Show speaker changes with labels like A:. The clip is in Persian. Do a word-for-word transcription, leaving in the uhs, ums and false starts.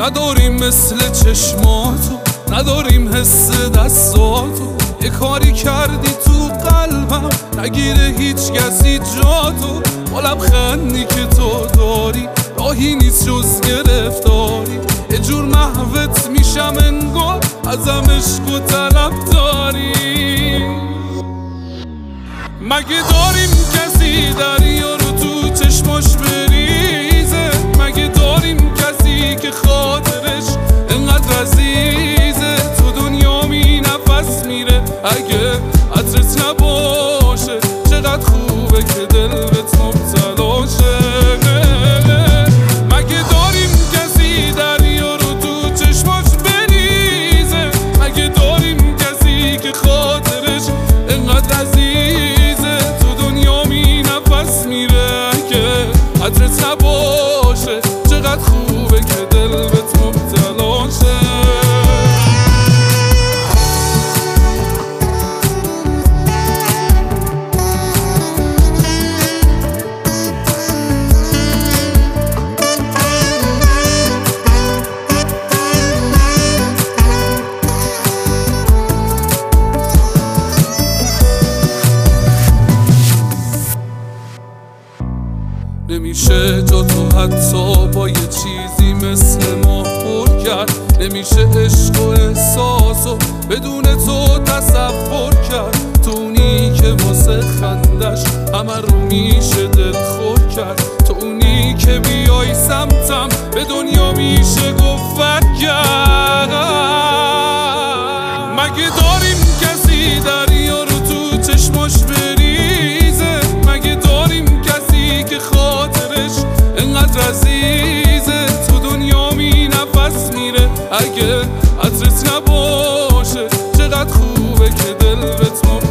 A: نداریم مثل چشماتو، نداریم حس دستاتو. یه کاری کردی تو قلبم نگیره هیچ کسی جاتو. با لبخندی که تو داری راهی نیست جز گرفتاری. یه جور محوت میشم انگار ازم عشق و طلب داری. مگه داریم کسی دریا رو تو چشماش بریزه؟ مگه داریم کسی که خاطرش انقدر عزیزه؟ تو دنیا می نفس میره اگه عطرت نباشه. چقدر خوبه که دل بهت مبتلاشه. مگه داریم کسی دریا رو تو چشماش بریزه؟ مگه داریم کسی که خاطرش انقدر عزیزه؟ تو دنیا می نفس میره اگه عطرت نباشه. چقدر خوبه که دل بهت مبتلاشه. نمیشه جا تو حتی با یه چیزی مثل ما پر کرد. نمیشه عشق و احساسو بدون تو تصور کرد. تو اونی که واسه خندش همه رو میشه دل خور کرد. تو اونی که بیای سمتم به دنیا میشه گفت کرد. مگه داریم کسی دریا رو تو چشماش بریزه؟ مگه داریم کسی که خاطرش انقدر عزیزه؟ تو دنیا می نفس میره اگه عطرت نباشه. چقدر خوبه که دل بهت